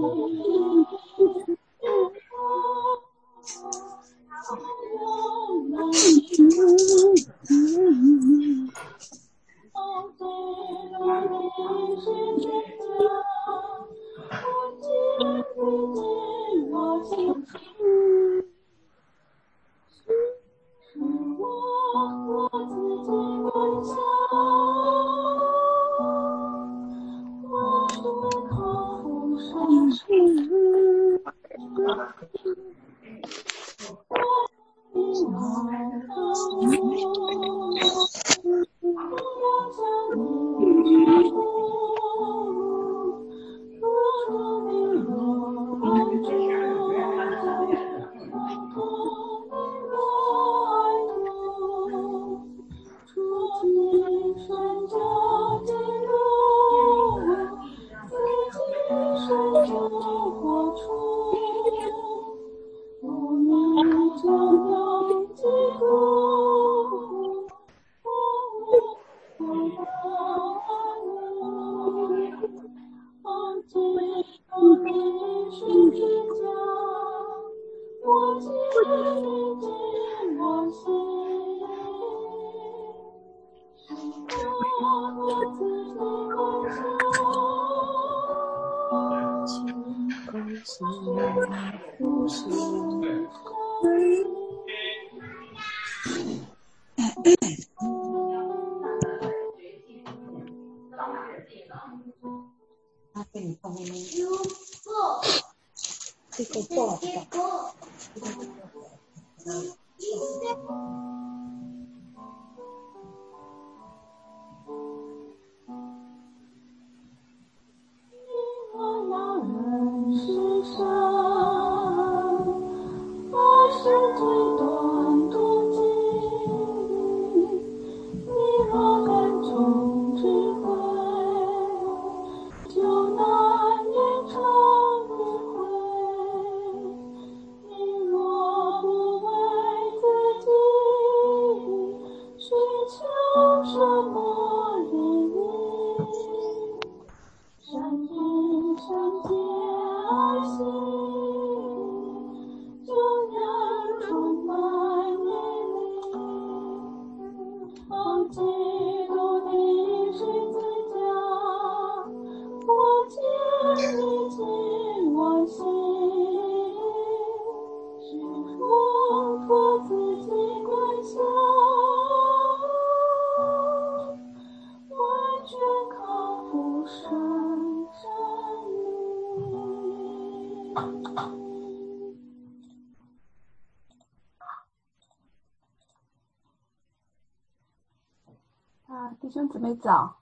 弟兄姊妹早。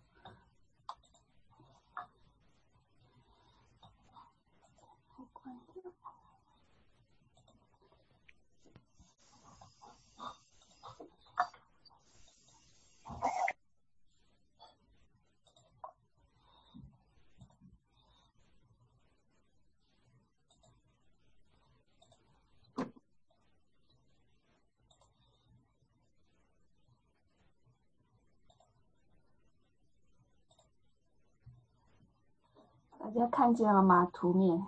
大家看见了吗？图面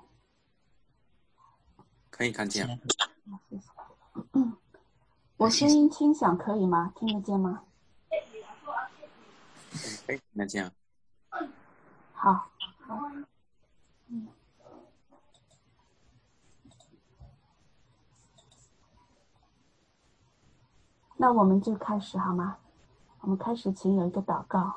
可以看见。 谢谢。我声音清响可以吗？听得见吗？ 可以听得见。 好。那我们就开始好吗？我们开始前有一个祷告。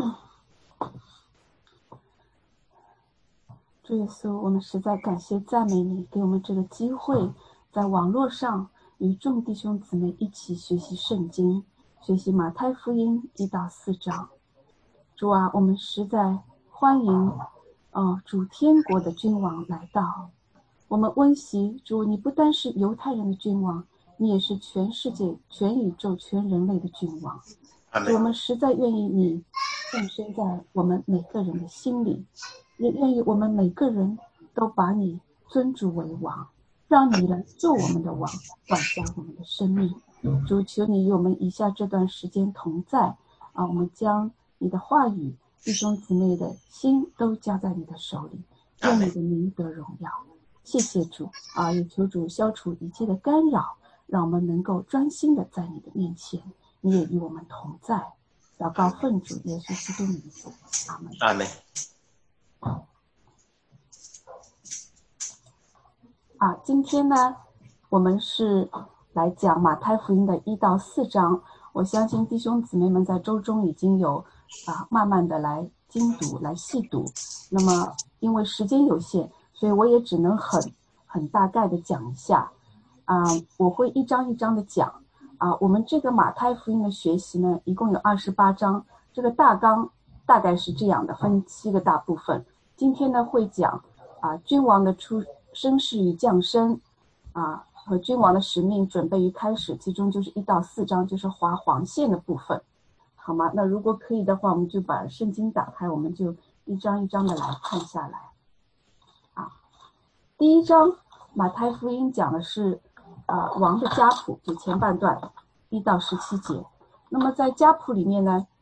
主耶稣，我们实在感谢赞美你，给我们这个机会，在网络上与众弟兄姊妹一起学习圣经，学习马太福音1到4章。主啊，我们实在欢迎主天国的君王来到。我们温习主，你不单是犹太人的君王，你也是全世界、全宇宙、全人类的君王。我们实在愿意你诞生在我们每个人的心里，也愿意我们每个人都把你尊主为王，让你来做我们的王，管辖我们的生命。主，求你与我们以下这段时间同在我们将你的话语、弟兄姊妹的心都交在你的手里， 愿你的名得荣耀。谢谢主啊，也求主消除一切的干扰，让我们能够专心的在你的面前，你也与我们同在。祷告奉主耶稣基督名字，阿门。 阿门。 今天呢，我们是来讲马太福音的1到4章。我相信弟兄姊妹们在周中已经有慢慢的来精读、来细读。那么因为时间有限，所以我也只能很大概的讲一下。我会一章一章的讲。我们这个马太福音的学习呢，一共有28章。这个大纲大概是这样的，分7个大部分。今天呢会讲君王的升世与降生，和君王的使命准备与开始，其中就是1到4章，就是划黄线的部分，好吗？那如果可以的话，我们就把圣经打开，我们就一章一章的来看下来。第一章马太福音讲的是王的家谱，就前半段1到17节。那么在家谱里面呢，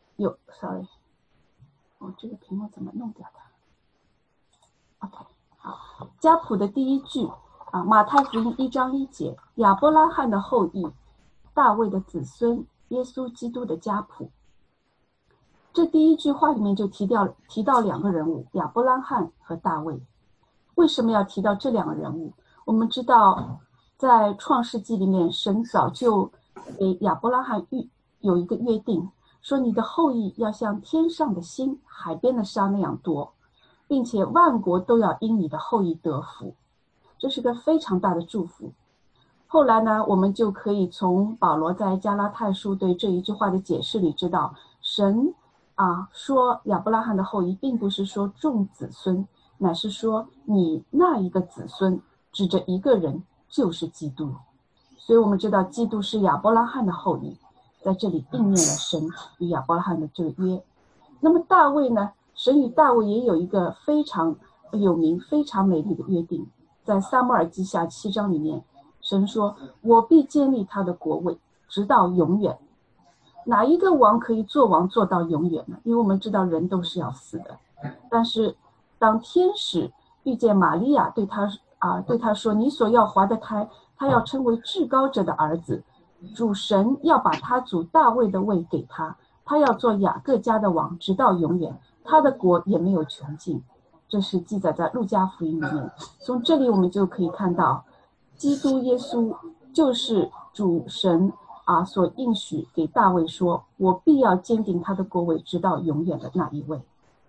这个屏幕怎么弄掉的 ？OK， 好，家谱的第一句马太福音1章1节，亚伯拉罕的后裔，大卫的子孙，耶稣基督的家谱。这第一句话里面就提到2个人物，亚伯拉罕和大卫。为什么要提到这2个人物？我们知道在创世纪里面，神早就给亚伯拉罕有一个约定，说你的后裔要像天上的星、海边的沙那样多，并且万国都要因你的后裔得福。这是个非常大的祝福。后来呢，我们就可以从保罗在加拉太书对这一句话的解释里知道，神说亚伯拉罕的后裔，并不是说众子孙，乃是说你那一个子孙，指着一个人，就是基督。所以我们知道基督是亚伯拉罕的后裔，在这里应验了神与亚伯拉罕的这个约。那么大卫呢，神与大卫也有一个非常有名、非常美丽的约定。在撒母耳记下7章里面，神说，我必建立他的国位，直到永远。哪一个王可以做王做到永远呢？因为我们知道人都是要死的。但是当天使遇见玛利亚，对他说，你所要怀的胎，他要称为至高者的儿子，主神要把他祖大卫的位给他，他要做雅各家的王，直到永远，他的国也没有穷尽。这是记载在路加福音里面。从这里我们就可以看到，基督耶稣就是主神所应许给大卫说，我必要坚定他的国位直到永远的那一位。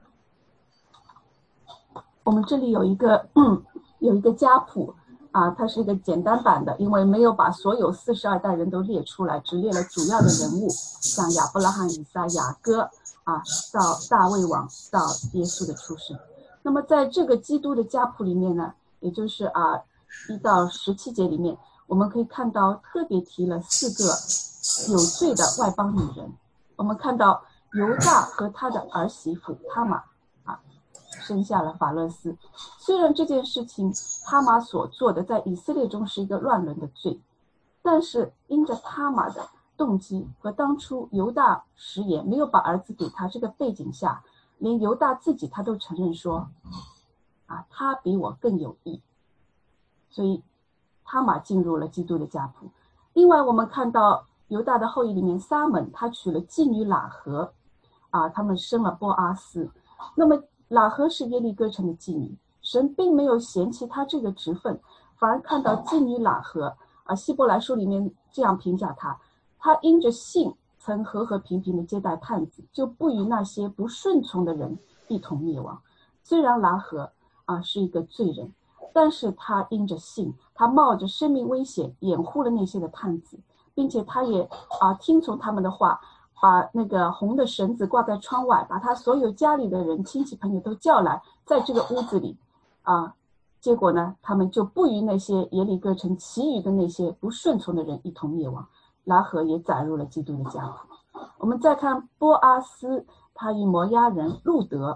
我们这里有一个家谱它是一个简单版的，因为没有把所有42代人都列出来，只列了主要的人物，像亚伯拉罕、以撒、雅各到大卫王，到耶稣的出生。那么在这个基督的家谱里面呢，也就是1到17节里面，我们可以看到特别提了4个有罪的外邦女人。我们看到犹大和他的儿媳妇他玛生下了法勒斯。虽然这件事情他玛所做的在以色列中是一个乱伦的罪，但是因着他玛的动机和当初犹大食言没有把儿子给他这个背景下，连犹大自己他都承认说他比我更有义。所以他玛进入了基督的家谱。另外我们看到犹大的后裔里面，撒门他娶了妓女喇合他们生了波阿斯。那么喇合是耶利哥城的妓女，神并没有嫌弃他这个职分，反而看到妓女喇合希伯来书里面这样评价他因着信曾和和平平的接待探子，就不与那些不顺从的人一同灭亡。虽然喇合是一个罪人，但是他因着信，他冒着生命危险掩护了那些的探子，并且他也听从他们的话，把那个红的绳子挂在窗外，把他所有家里的人亲戚朋友都叫来，在这个屋子里结果呢，他们就不与那些耶利哥城其余的那些不顺从的人一同灭亡。喇合也载入了基督的家谱。我们再看波阿斯，他与摩押人路德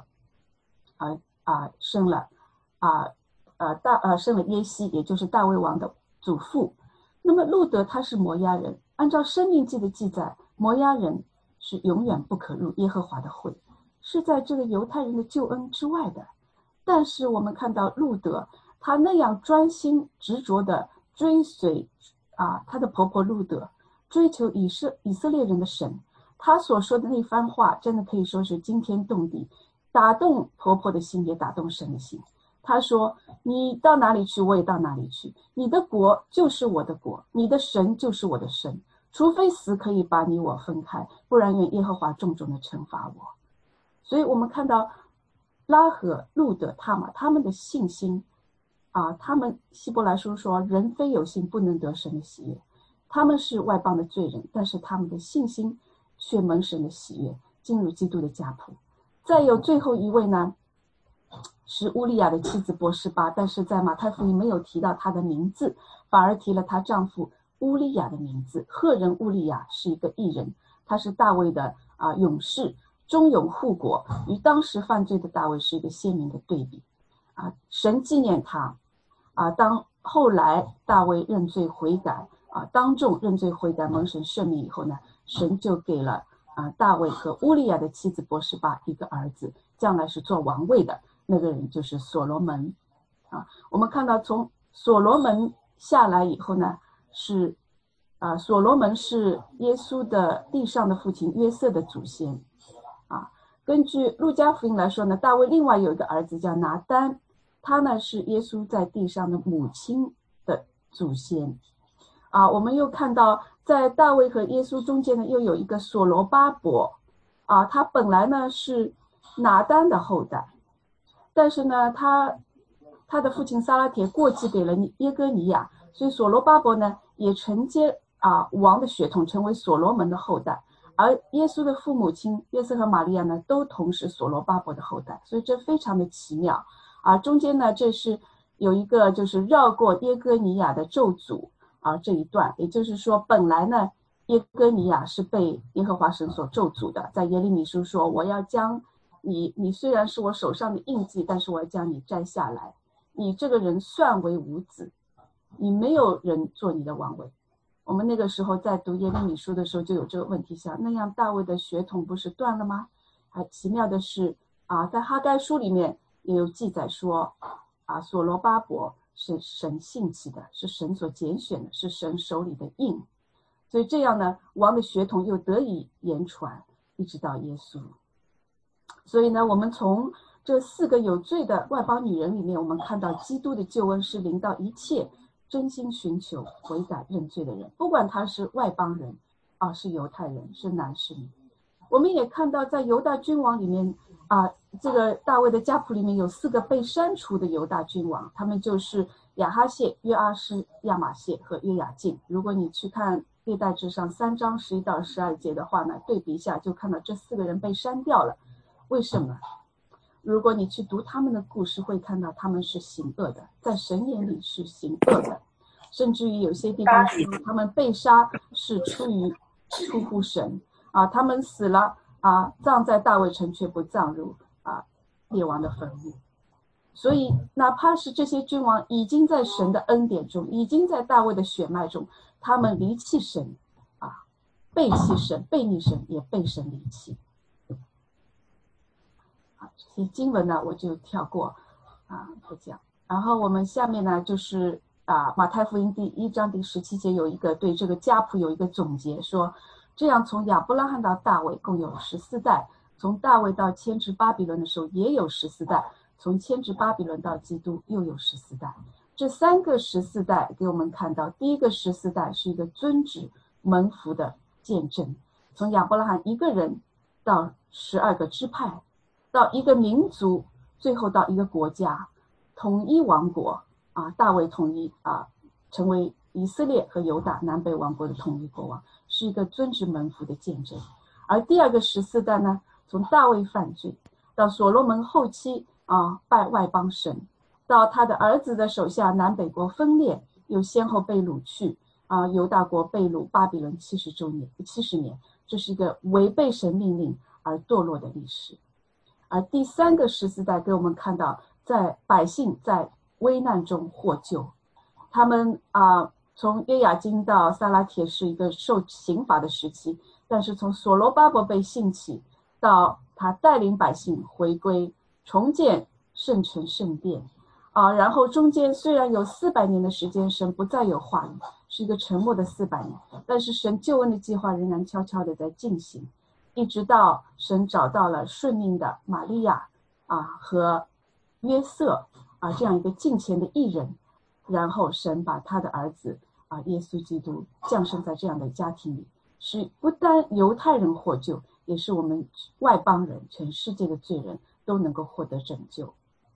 生了耶西，也就是大卫王的祖父。那么路德他是摩押人，按照申命记的记载，摩押人是永远不可入耶和华的会，是在这个犹太人的救恩之外的。 但是我们看到路德，他那样专心执着的追随他的婆婆路德，追求以色列人的神，他所说的那番话真的可以说是惊天动地，打动婆婆的心，也打动神的心。他说，你到哪里去我也到哪里去，你的国就是我的国，你的神就是我的神，除非死可以把你我分开，不然愿耶和华重重的惩罚我。所以我们看到拉合、路德、他玛他们的信心他们希伯来书说，人非有信不能得神的喜悦，他们是外邦的罪人，但是他们的信心却蒙神的喜悦，进入基督的家谱。再有最后一位呢，是乌利亚的妻子波示巴，但是在马太福音没有提到她的名字，反而提了她丈夫乌利亚的名字。赫人乌利亚是一个义人，他是大卫的勇士，忠勇护国，与当时犯罪的大卫是一个鲜明的对比神纪念他当后来大卫认罪悔改当众认罪悔改蒙神赦免以后呢，神就给了大卫和乌利亚的妻子波示巴一个儿子，将来是做王位的，那个人就是所罗门我们看到从所罗门下来以后呢，是所罗门是耶稣的地上的父亲约瑟的祖先根据路加福音来说呢，大卫另外有一个儿子叫拿单，他呢是耶稣在地上的母亲的祖先我们又看到在大卫和耶稣中间呢，又有一个所罗巴伯他本来呢是拿单的后代，但是呢他的父亲撒拉铁过继给了耶哥尼亚，所以所罗巴伯呢也承接王的血统，成为所罗门的后代，而耶稣的父母亲约瑟和玛利亚呢都同是所罗巴伯的后代，所以这非常的奇妙中间呢这是有一个就是绕过耶哥尼亚的咒诅这一段，也就是说本来呢耶哥尼亚是被耶和华神所咒诅的，在耶利米书说，我要将你虽然是我手上的印记，但是我要将你摘下来，你这个人算为无子，你没有人做你的王位。我们那个时候在读耶利米书的时候就有这个问题想，那样大卫的血统不是断了吗？奇妙的是在哈该书里面也有记载说所罗巴伯是神兴起的，是神所拣选的，是神手里的印，所以这样呢王的血统又得以言传一直到耶稣。所以呢我们从这4个有罪的外邦女人里面，我们看到基督的救恩是临到一切真心寻求悔改认罪的人，不管他是外邦人是犹太人，是男是女。我们也看到在犹大君王里面这个大卫的家谱里面有4个被删除的犹大君王，他们就是亚哈谢、约阿施、亚玛谢和约雅敬。如果你去看历代志上3章11到12节的话呢，对比一下就看到这4个人被删掉了。为什么？如果你去读他们的故事，会看到他们是行恶的，在神眼里是行恶的，甚至于有些地方说他们被杀是出乎神他们死了葬在大卫城，却不葬入列王的坟墓。所以哪怕是这些君王已经在神的恩典中，已经在大卫的血脉中，他们离弃神背弃神，背逆神，也被神离弃这些经文呢我就跳过不讲。然后我们下面呢就是马太福音第1章第17节有一个对这个家谱有一个总结，说这样从亚伯拉罕到大卫共有14代，从大卫到迁至巴比伦的时候也有14代，从迁至巴比伦到基督又有14代。这3个14代给我们看到，第一个14代是一个尊旨蒙福的见证，从亚伯拉罕一个人到12个支派，到一个民族，最后到一个国家，统一王国大卫统一成为以色列和犹大南北王国的统一国王，是一个尊职蒙福的见证。而第二个14代呢，从大卫犯罪到所罗门后期拜外邦神，到他的儿子的手下南北国分裂，又先后被掳去犹大国被掳巴比伦70年，这是一个违背神命令而堕落的历史。而第3个14代给我们看到，在百姓在危难中获救，他们从约雅斤到撒拉铁是一个受刑罚的时期，但是从所罗巴伯被兴起到他带领百姓回归重建圣城圣殿然后中间虽然有400年的时间神不再有话语，是一个沉默的400年，但是神救恩的计划仍然悄悄的在进行，一直到神找到了顺命的玛利亚和约瑟这样一个敬虔的义人，然后神把他的儿子耶稣基督降生在这样的家庭里，是不单犹太人获救，也是我们外邦人全世界的罪人都能够获得拯救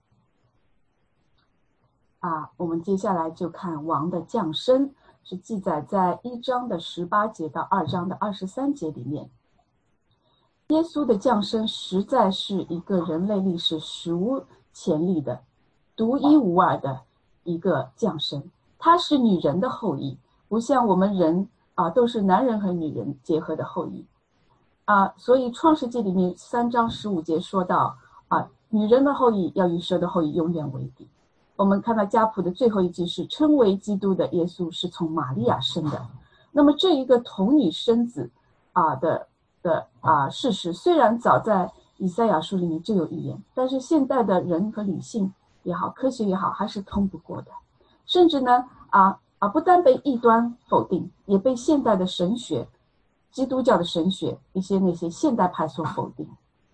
我们接下来就看王的降生，是记载在1章的18节到2章的23节里面。耶稣的降生实在是一个人类历史史无前例的独一无二的一个降生，他是女人的后裔，不像我们人都是男人和女人结合的后裔所以创世纪里面3章15节说到女人的后裔要与蛇的后裔永远为敌。我们看到家谱的最后一句是称为基督的耶稣是从玛利亚生的。那么这一个童女生子的事实，虽然早在以赛亚书里面就有预言，但是现代的人和理性也好，科学也好，还是通不过的。甚至呢不但被异端否定，也被现代的神学，基督教的神学那些现代派所否定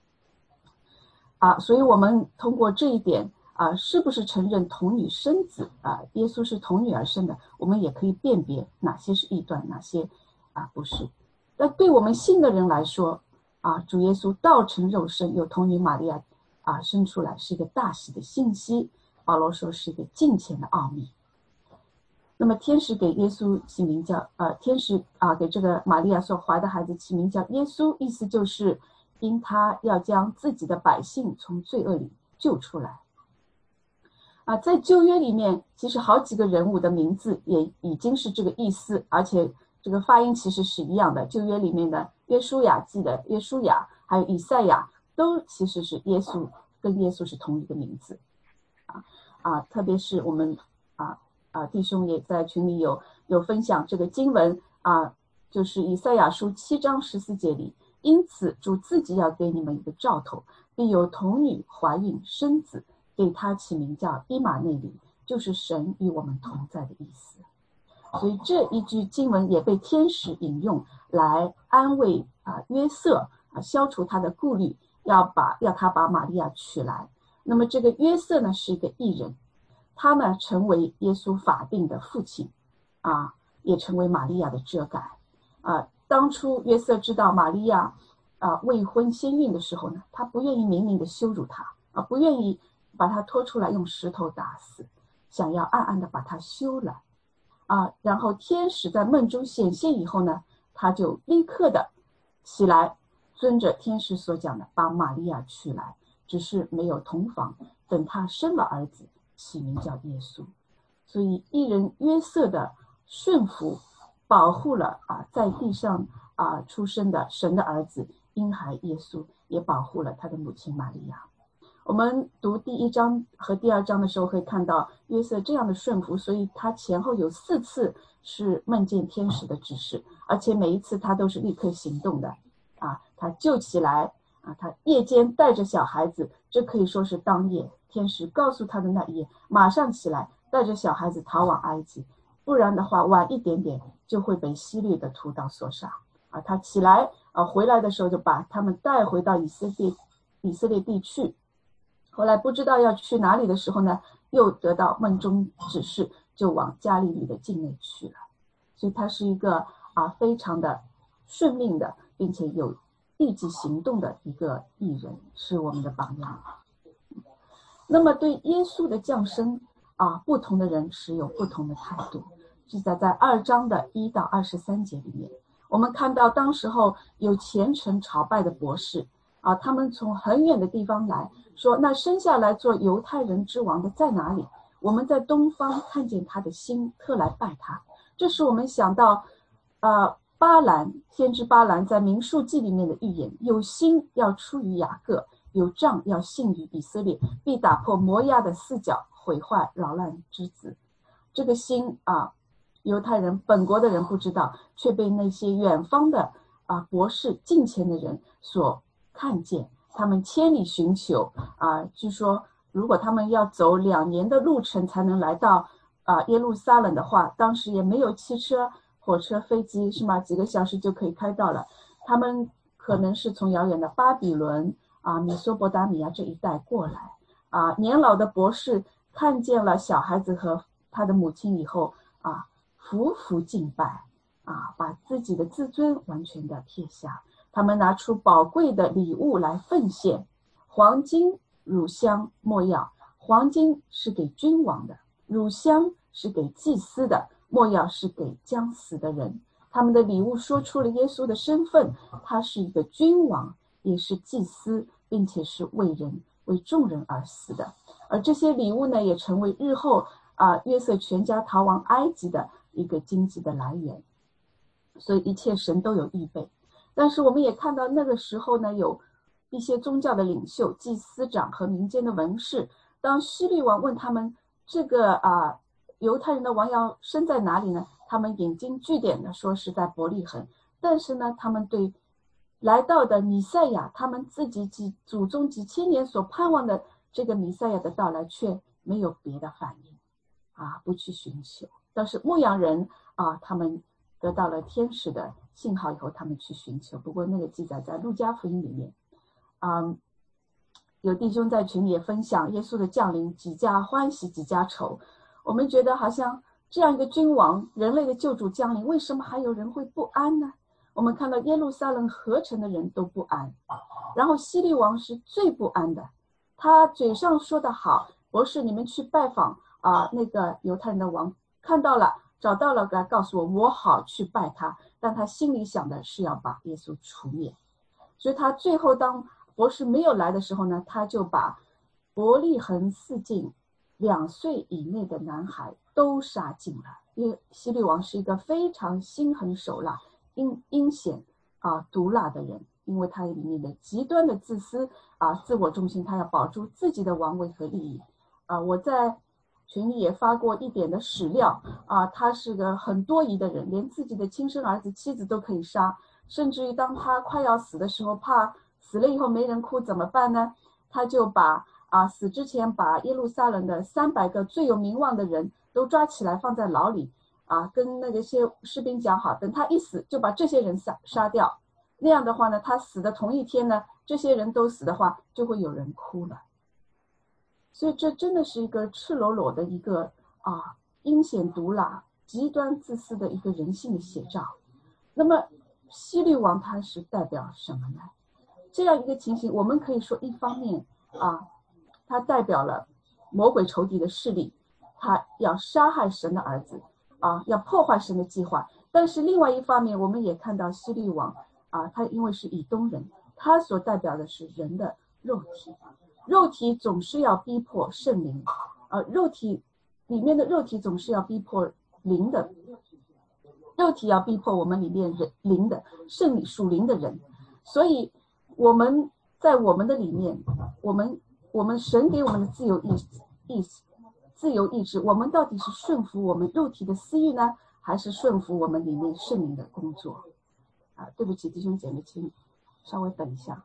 所以我们通过这一点是不是承认童女生子耶稣是童女而生的，我们也可以辨别哪些是异端，哪些不是。那对我们信的人来说主耶稣道成肉身，由童女玛利亚生出来，是一个大喜的信息。保罗说是一个敬虔的奥秘。那么天使给耶稣起名叫天使给这个玛利亚所怀的孩子起名叫耶稣，意思就是因他要将自己的百姓从罪恶里救出来在旧约里面其实好几个人物的名字也已经是这个意思，而且这个发音其实是一样的。旧约里面的约书亚记的约书亚，还有以赛亚，都其实是耶稣，跟耶稣是同一个名字特别是我们弟兄也在群里有分享这个经文就是以赛亚书7章14节里，因此主自己要给你们一个兆头，必有童女怀孕生子，给他起名叫伊玛内利，就是神与我们同在的意思。所以这一句经文也被天使引用来安慰约瑟消除他的顾虑，要他把玛利亚娶来。那么这个约瑟呢是一个义人，他呢成为耶稣法定的父亲也成为玛利亚的遮盖当初约瑟知道玛利亚未婚先孕的时候呢，他不愿意明明的羞辱她不愿意把她拖出来用石头打死，想要暗暗的把她休了然后天使在梦中显现以后呢，他就立刻的起来，遵着天使所讲的把玛利亚娶来，只是没有同房，等他生了儿子起名叫耶稣。所以义人约瑟的顺服保护了在地上出生的神的儿子婴孩耶稣，也保护了他的母亲玛利亚。我们读第1章和第2章的时候会看到约瑟这样的顺服，所以他前后有4次是梦见天使的指示，而且每一次他都是立刻行动的他救起来他夜间带着小孩子，这可以说是当夜天使告诉他的那一夜，马上起来带着小孩子逃往埃及，不然的话晚一点点就会被希律的屠刀所杀他起来回来的时候就把他们带回到以色列地去。后来不知道要去哪里的时候呢，又得到梦中指示，就往加利利的境内去了。所以他是一个非常的顺命的，并且有立即行动的一个义人，是我们的榜样。那么对耶稣的降生不同的人持有不同的态度，记载在2章的1到23节里面。我们看到当时候有虔诚朝拜的博士他们从很远的地方来说，那生下来做犹太人之王的在哪里？我们在东方看见他的星，特来拜他。这使我们想到巴兰先知巴兰在民数记里面的预言，有星要出于雅各，有杖要信于以色列，必打破摩押的4角，毁坏扰乱之子。这个星犹太人本国的人不知道，却被那些远方的博士近前的人所看见，他们千里寻求据说如果他们要走2年的路程才能来到耶路撒冷的话，当时也没有汽车、火车、飞机，是吗？几个小时就可以开到了。他们可能是从遥远的巴比伦米索不达米亚这一带过来年老的博士看见了小孩子和他的母亲以后匍匐敬拜把自己的自尊完全的撇下。他们拿出宝贵的礼物来奉献，黄金、乳香、没药。黄金是给君王的，乳香是给祭司的，没药是给将死的人。他们的礼物说出了耶稣的身份，他是一个君王，也是祭司，并且是为众人而死的。而这些礼物呢，也成为日后约瑟全家逃亡埃及的一个经济的来源。所以一切神都有预备。但是我们也看到那个时候呢，有一些宗教的领袖、祭司长和民间的文士，当希律王问他们这个犹太人的王要生在哪里呢？他们引经据典的说是在伯利恒，但是呢，他们对来到的弥赛亚，他们自己祖宗几千年所盼望的这个弥赛亚的到来，却没有别的反应不去寻求。但是牧羊人他们得到了天使的信号以后，他们去寻求。不过那个记载在路加福音里面有弟兄在群里也分享耶稣的降临，几家欢喜几家愁。我们觉得好像这样一个君王，人类的救主降临，为什么还有人会不安呢？我们看到耶路撒冷合城的人都不安，然后希律王是最不安的。他嘴上说得好，博士你们去拜访那个犹太人的王，看到了找到了，告诉我好去拜他，但他心里想的是要把耶稣除灭。所以他最后当博士没有来的时候呢，他就把伯利恒四境2岁以内的男孩都杀尽了。因为希律王是一个非常心狠手辣、阴险毒辣的人，因为他里面的极端的自私自我中心，他要保住自己的王位和利益我在群里也发过一点的史料他是个很多疑的人，连自己的亲生儿子、妻子都可以杀，甚至于当他快要死的时候，怕死了以后没人哭怎么办呢？他就把死之前把耶路撒冷的300个最有名望的人都抓起来放在牢里跟那些士兵讲好，等他一死就把这些人杀掉。那样的话呢，他死的同一天呢，这些人都死的话，就会有人哭了。所以这真的是一个赤裸裸的一个阴险毒辣、极端自私的一个人性的写照。那么希律王他是代表什么呢？这样一个情形，我们可以说一方面他代表了魔鬼仇敌的势力，他要杀害神的儿子要破坏神的计划。但是另外一方面，我们也看到希律王他因为是以东人，他所代表的是人的肉体，肉体总是要逼迫圣灵肉体里面的肉体总是要逼迫灵的，肉体要逼迫我们里面灵的圣属灵的人。所以我们在我们的里面，我们神给我们的自由意志，我们到底是顺服我们肉体的私欲呢，还是顺服我们里面圣灵的工作对不起弟兄姐妹，请稍微等一下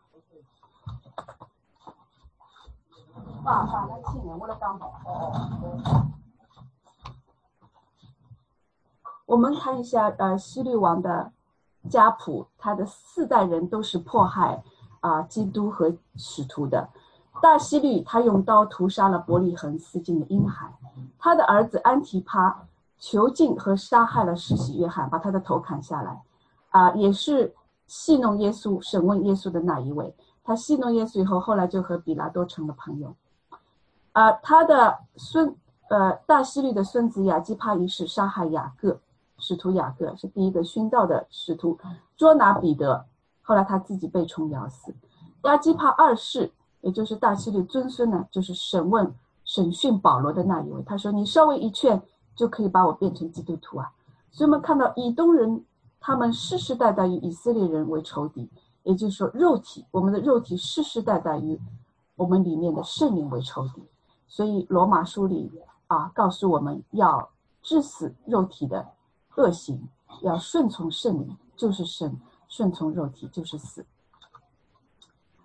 我们看一下希律王的家谱，他的4代人都是迫害基督和使徒的。大希律他用刀屠杀了伯利恒4境的婴孩，他的儿子安提帕囚禁和杀害了施洗约翰，把他的头砍下来也是戏弄耶稣、审问耶稣的那一位。他戏弄耶稣以后，后来就和比拉多成了朋友他的大希律的孙子亚基帕一世杀害使徒雅各，是第一个殉道的使徒，捉拿彼得，后来他自己被虫咬死。亚基帕2世也就是大希律尊孙呢，就是审讯保罗的那一位，他说你稍微一劝就可以把我变成基督徒所以我们看到以东人他们世世代代与以色列人为仇敌，也就是说我们的肉体世世代代与我们里面的圣灵为仇敌。所以罗马书里告诉我们要治死肉体的恶行，要顺从圣灵就是生，顺从肉体就是死。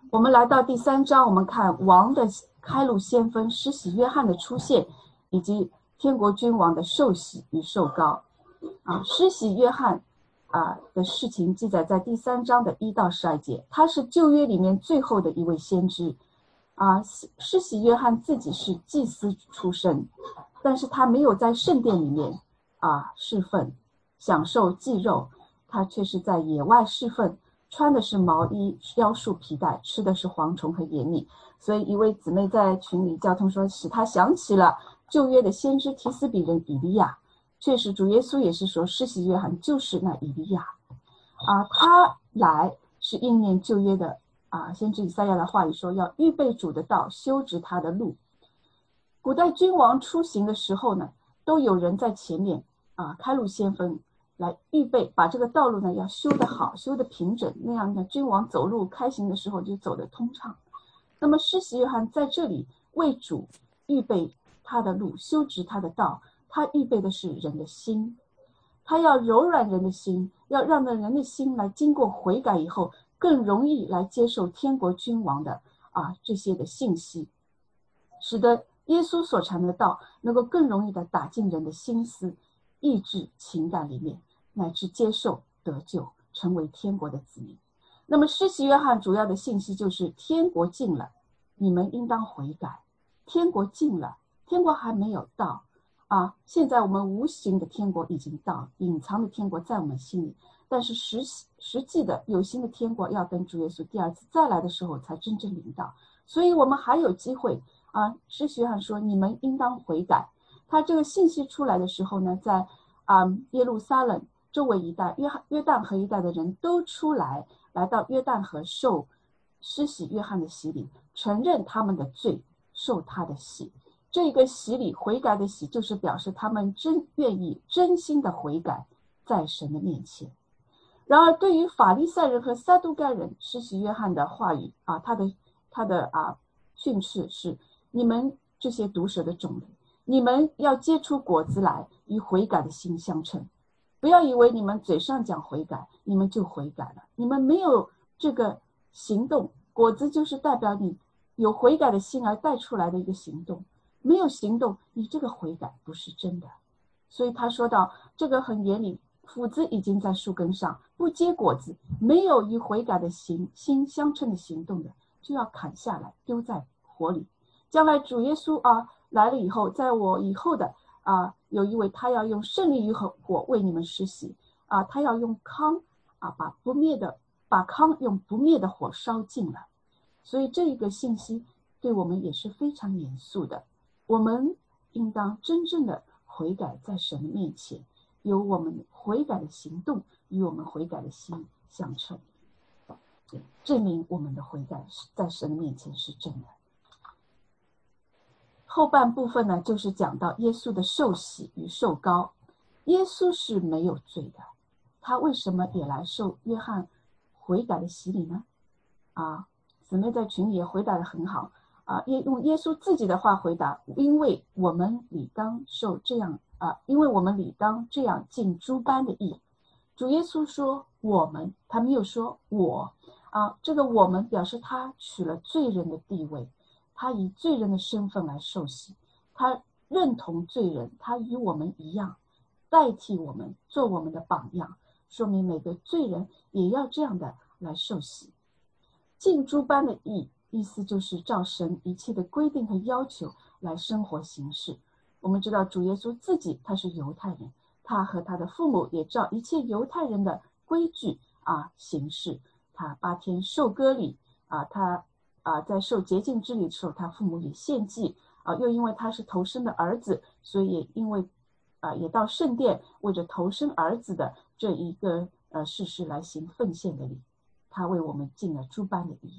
我们来到第3章，我们看王的开路先锋施洗约翰的出现，以及天国君王的受洗与受膏。施洗约翰的事情记载在第3章的1到12节，他是旧约里面最后的一位先知。施洗约翰自己是祭司出身，但是他没有在圣殿里面侍奉享受祭肉，他却是在野外侍奉，穿的是毛衣腰束皮带，吃的是蝗虫和野蜜。所以一位姊妹在群里交通说，使他想起了旧约的先知提斯比人以利亚。确实主耶稣也是说施洗约翰就是那以利亚他来是应验旧约的先知以赛亚的话语，说要预备主的道，修直他的路。古代君王出行的时候呢，都有人在前面开路先锋来预备，把这个道路呢要修得好，修得平整，那样的君王走路开行的时候就走得通畅。那么施洗约翰在这里为主预备他的路，修直他的道，他预备的是人的心，他要柔软人的心，要让人的心来经过悔改以后更容易来接受天国君王的这些的信息，使得耶稣所传的道能够更容易的打进人的心思、意志、情感里面，乃至接受得救，成为天国的子民。那么施洗约翰主要的信息就是天国近了，你们应当悔改。天国近了，天国还没有到现在我们无形的天国已经到，隐藏的天国在我们心里，但是实际的有形的天国要等主耶稣第2次再来的时候才真正临到，所以我们还有机会施洗约翰说你们应当悔改。他这个信息出来的时候呢，在耶路撒冷周围一带约旦河一带的人都出来到约旦河受施洗约翰的洗礼，承认他们的罪，受他的洗。这个洗礼悔改的洗就是表示他们愿意真心的悔改在神的面前。然而对于法利赛人和撒都该人，施洗约翰的话语他的训斥是，你们这些毒蛇的种类，你们要结出果子来，与悔改的心相称。不要以为你们嘴上讲悔改，你们就悔改了，你们没有这个行动，果子就是代表你有悔改的心而带出来的一个行动，没有行动，你这个悔改不是真的。所以他说到这个很严厉，斧子已经在树根上，不结果子，没有与悔改的心相称的行动的，就要砍下来丢在火里。将来主耶稣来了以后，在我以后的有一位，他要用胜利与火为你们施洗他要用糠把糠用不灭的火烧尽了。所以这一个信息对我们也是非常严肃的，我们应当真正的悔改在神的面前，有我们悔改的行动与我们悔改的心相称，证明我们的悔改在神的面前是真的。后半部分呢，就是讲到耶稣的受洗与受膏。耶稣是没有罪的，他为什么也来受约翰悔改的洗礼呢？姊妹在群里也回答得很好用耶稣自己的话回答，因为我们理当这样尽诸般的义。主耶稣说我们，他没有说我这个我们表示他取了罪人的地位，他以罪人的身份来受洗，他认同罪人，他与我们一样，代替我们，做我们的榜样，说明每个罪人也要这样的来受洗。尽诸般的义，意思就是照神一切的规定和要求来生活行事。我们知道主耶稣自己他是犹太人，他和他的父母也照一切犹太人的规矩行事。他8天受割礼他在受洁净之礼的时候，他父母也献祭又因为他是头生的儿子，所以也因为也到圣殿为着头生儿子的这一个事实来行奉献的礼，他为我们尽了诸般的义。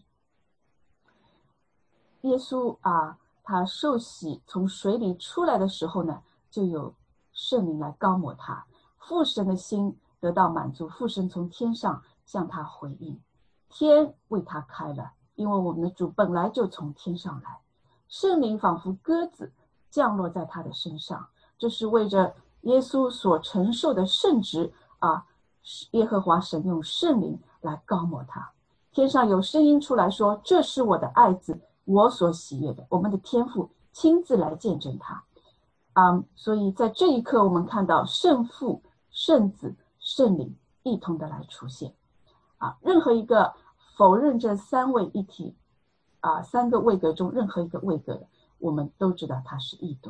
耶稣他受洗从水里出来的时候呢，就有圣灵来膏抹他，父神的心得到满足，父神从天上向他回应，天为他开了，因为我们的主本来就从天上来，圣灵仿佛鸽子降落在他的身上，这是为着耶稣所承受的圣职耶和华神用圣灵来膏抹他， 天上有声音出来说，这是我的爱子，我所喜悦的。我们的天父亲自来见证他。所以在这一刻我们看到圣父、圣子、圣灵一同的来出现。任何一个否认这三位一体三个位格中任何一个位格的，我们都知道它是异端。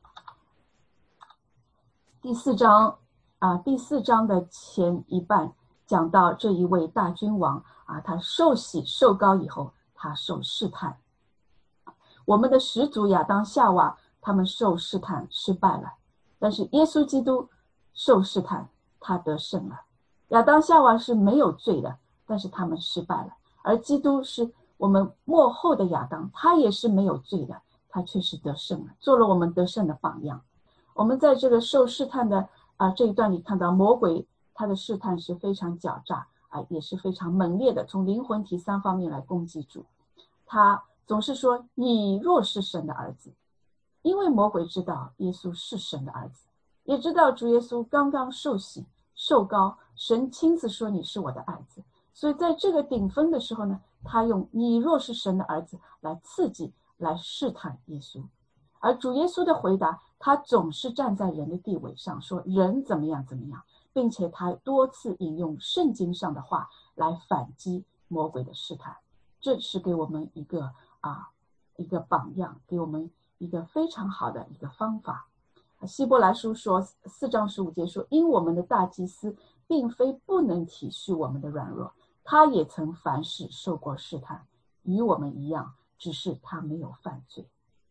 第四章的前一半讲到这一位大君王他受洗受膏以后，他受试探。我们的始祖亚当夏娃他们受试探失败了，但是耶稣基督受试探他得胜了。亚当夏娃是没有罪的，但是他们失败了，而基督是我们末后的亚当，他也是没有罪的，他确实得胜了，做了我们得胜的榜样。我们在这个受试探的这一段里看到，魔鬼他的试探是非常狡诈也是非常猛烈的，从灵魂体三方面来攻击主。他总是说，你若是神的儿子，因为魔鬼知道耶稣是神的儿子，也知道主耶稣刚刚受洗受膏，神亲自说你是我的儿子，所以在这个顶峰的时候呢，他用你若是神的儿子来刺激来试探耶稣。而主耶稣的回答，他总是站在人的地位上，说人怎么样怎么样，并且他多次引用圣经上的话来反击魔鬼的试探。这是给我们一个榜样，给我们一个非常好的一个方法。希伯来书说4章15节说，因我们的大祭司并非不能体恤我们的软弱，他也曾凡事受过试探，与我们一样，只是他没有犯罪。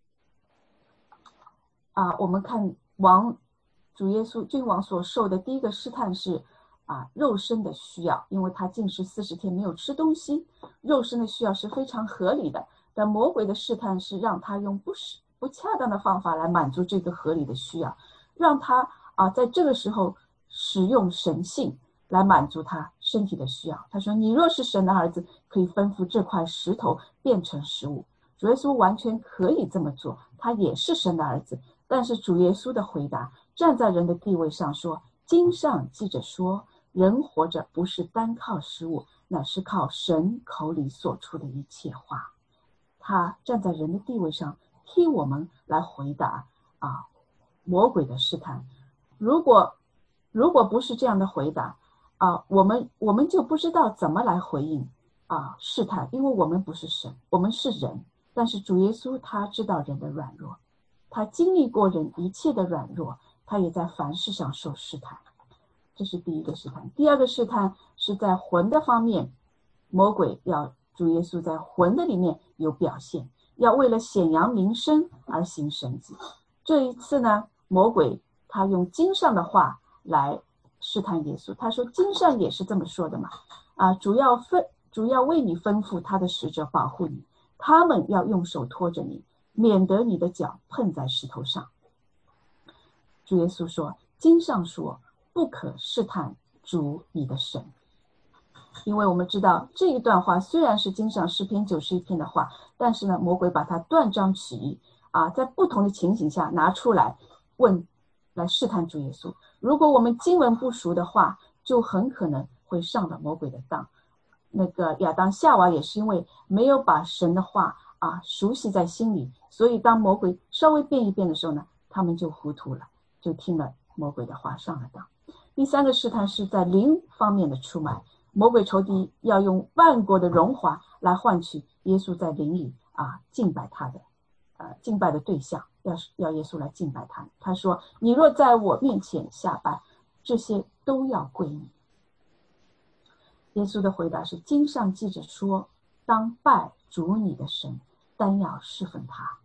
我们看主耶稣君王所受的第一个试探是肉身的需要，因为他禁食40天没有吃东西，肉身的需要是非常合理的，但魔鬼的试探是让他用不恰当的方法来满足这个合理的需要，让他在这个时候使用神性来满足他身体的需要。他说，你若是神的儿子，可以吩咐这块石头变成食物。主耶稣完全可以这么做，他也是神的儿子，但是主耶稣的回答站在人的地位上说，经上记着说，人活着不是单靠食物，乃是靠神口里所出的一切话。他站在人的地位上替我们来回答魔鬼的试探。如果不是这样的回答我们就不知道怎么来回应试探，因为我们不是神，我们是人。但是主耶稣他知道人的软弱，他经历过人一切的软弱，他也在凡事上受试探。这是第一个试探。第二个试探是在魂的方面，魔鬼要主耶稣在魂的里面有表现，要为了显扬名声而行神迹。这一次呢，魔鬼他用经上的话来试探耶稣，他说经上也是这么说的嘛，主要为你吩咐他的使者保护你，他们要用手托着你，免得你的脚碰在石头上。主耶稣说，经上说不可试探主你的神。因为我们知道这一段话虽然是经上诗篇91篇的话，但是呢，魔鬼把它断章取义在不同的情形下拿出来来试探主耶稣。如果我们经文不熟的话，就很可能会上了魔鬼的当。那个亚当夏娃也是因为没有把神的话熟悉在心里，所以当魔鬼稍微变一变的时候呢，他们就糊涂了，就听了魔鬼的话上了当。第三个试探是在灵方面的出卖，魔鬼仇敌要用万国的荣华来换取耶稣在灵里敬拜他的敬拜的对象，要耶稣来敬拜他。他说，你若在我面前下拜，这些都要归你。耶稣的回答是，经上记着说，当拜主你的神，单要侍奉他。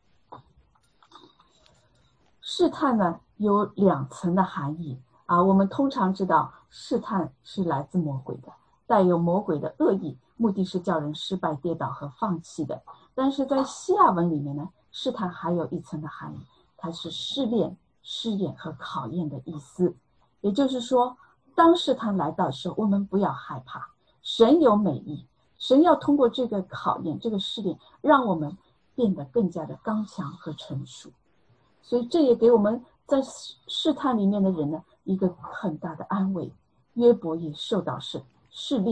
试探呢有2层的含义我们通常知道试探是来自魔鬼的，带有魔鬼的恶意，目的是叫人失败跌倒和放弃的。但是在希腊文里面呢，试探还有一层的含义，它是试炼、试验和考验的意思。也就是说，当试探来到的时候，我们不要害怕，神有美意，神要通过这个考验这个试炼让我们变得更加的刚强和成熟。所以这也给我们在试探里面的人呢一个很大的安慰。约伯也受到试炼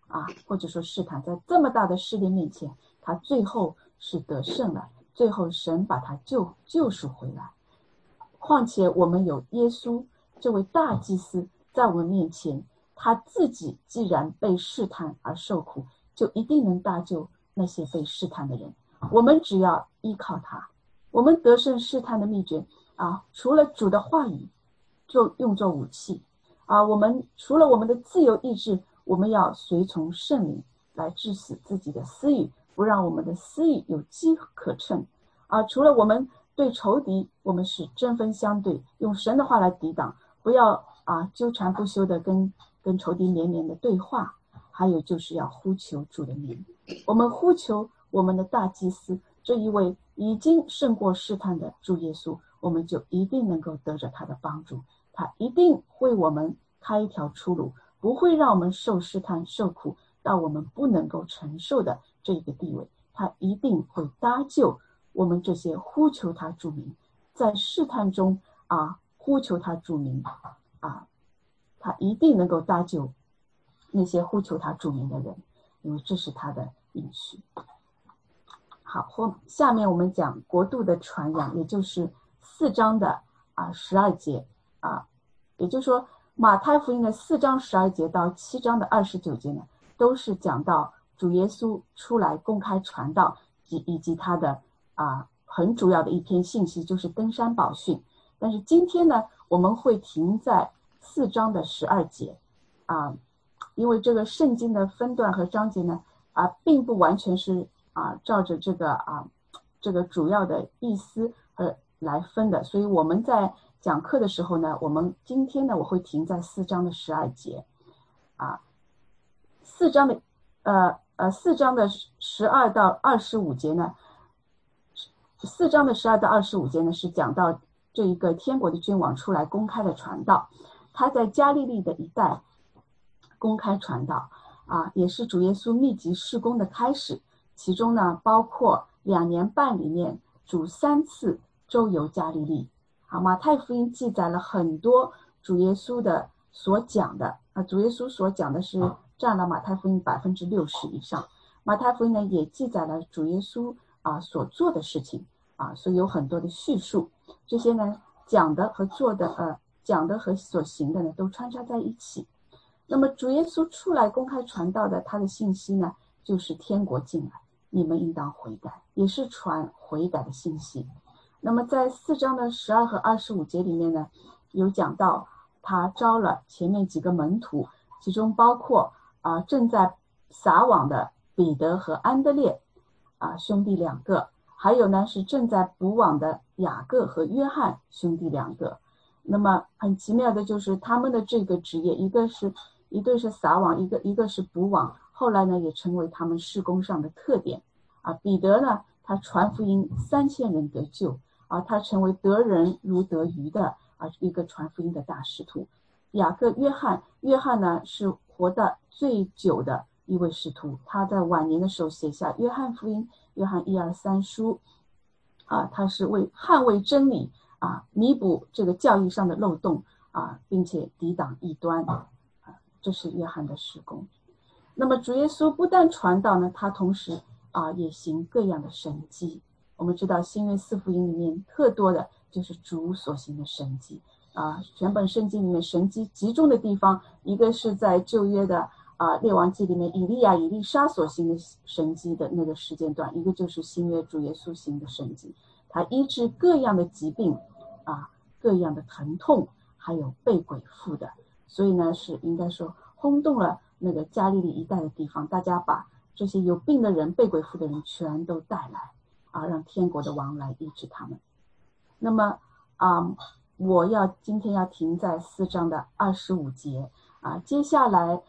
或者说试探，在这么大的试炼面前，他最后是得胜了，最后神把他救赎回来。况且我们有耶稣这位大祭司在我们面前，他自己既然被试探而受苦，就一定能搭救那些被试探的人。我们只要依靠他，我们得胜试探的秘诀除了主的话语就用作武器我们除了我们的自由意志，我们要随从圣灵来致死自己的私欲，不让我们的私欲有机可乘除了我们对仇敌，我们是针锋相对，用神的话来抵挡，不要纠缠不休的跟仇敌连绵的对话。还有就是要呼求主的名，我们呼求我们的大祭司，这一位已经胜过试探的主耶稣，我们就一定能够得着他的帮助，他一定为我们开一条出路，不会让我们受试探受苦到我们不能够承受的这个地位，他一定会搭救我们这些呼求他主名，在试探中呼求他主名他一定能够搭救那些呼求他主名的人，因为这是他的应许。好，下面我们讲国度的传扬，也就是4章的12节也就是说马太福音的4章12节到7章的29节呢，都是讲到主耶稣出来公开传道以及他的很主要的一篇信息，就是登山宝训。但是今天呢，我们会停在4章的12节因为这个圣经的分段和章节呢并不完全是照着这个主要的意思来分的，所以我们在讲课的时候呢，我们今天呢我会停在4章的12节4章的4章的12到25节呢，4章的12到25节呢是讲到这一个天国的君王出来公开的传道，他在加利利的一带公开传道也是主耶稣密集事工的开始，其中呢包括2年半里面主3次周游加利利马太福音记载了很多主耶稣的所讲的主耶稣所讲的是占了马太福音60%以上，马太福音呢也记载了主耶稣所做的事情所以有很多的叙述，这些呢讲的和做的讲的和所行的呢都穿插在一起。那么主耶稣出来公开传道的他的信息呢，就是天国近来，你们应当悔改，也是传悔改的信息。那么在4章的12和25节里面呢，有讲到他招了前面几个门徒，其中包括正在撒网的彼得和安德烈兄弟2个，还有呢是正在捕网的雅各和约翰兄弟2个。那么很奇妙的就是他们的这个职业，一对是撒网，一个是捕网，后来呢也成为他们事工上的特点彼得呢他传福音3000人得救他成为得人如得鱼的一个传福音的大使徒。雅各约翰呢是活得最久的一位使徒，他在晚年的时候写下约翰福音、约翰1、2、3书他是为捍卫真理弥补这个教义上的漏洞并且抵挡异端这是约翰的事工。那么主耶稣不但传道呢，他同时也行各样的神迹。我们知道新约4福音里面特多的就是主所行的神迹全本圣经里面神迹集中的地方，一个是在旧约的列王记里面以利亚以利沙所行的神迹的那个时间段，一个就是新约主耶稣行的神迹，他医治各样的疾病各样的疼痛，还有被鬼附的，所以呢是应该说轰动了那个加利利一带的地方，大家把这些有病的人、被鬼附的人全都带来让天国的王来医治他们。那么我今天要停在4章的25节接下来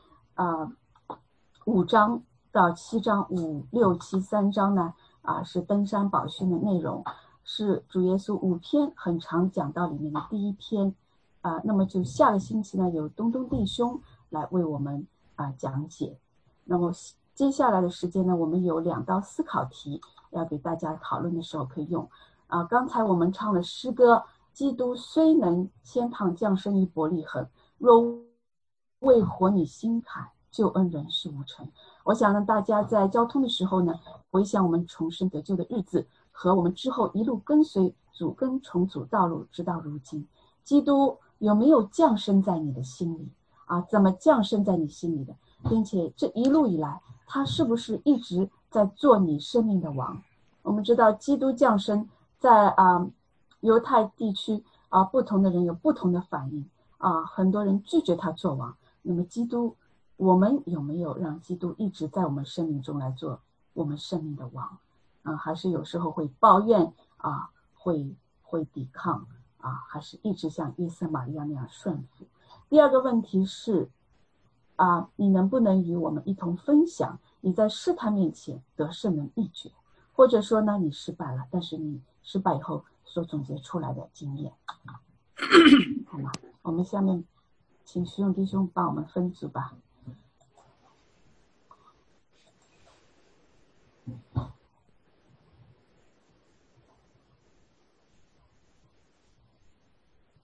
5章到7章5、6、7、3章呢是登山宝训的内容，是主耶稣5篇很长讲道里面的第一篇那么就下个星期呢有东东弟兄来为我们讲解。那么接下来的时间呢，我们有2道思考题要给大家讨论的时候可以用刚才我们唱了诗歌，基督虽能天堂降生于伯利恒，若为活你心坎， 救恩仍是无成。我想让大家在交通的时候呢，回想我们重生得救的日子，和我们之后一路跟随主跟从主道路直到如今，基督有没有降生在你的心里啊？怎么降生在你心里的？并且这一路以来，他是不是一直在做你生命的王？我们知道基督降生在犹太地区不同的人有不同的反应很多人拒绝他做王。那么基督，我们有没有让基督一直在我们生命中来做我们生命的王还是有时候会抱怨会抵抗还是一直像约瑟玛利亚那样顺服？第二个问题是你能不能与我们一同分享你在试探面前得胜的秘诀，或者说呢你失败了，但是你失败以后所总结出来的经验好吗？我们下面请徐勇弟兄帮我们分组吧。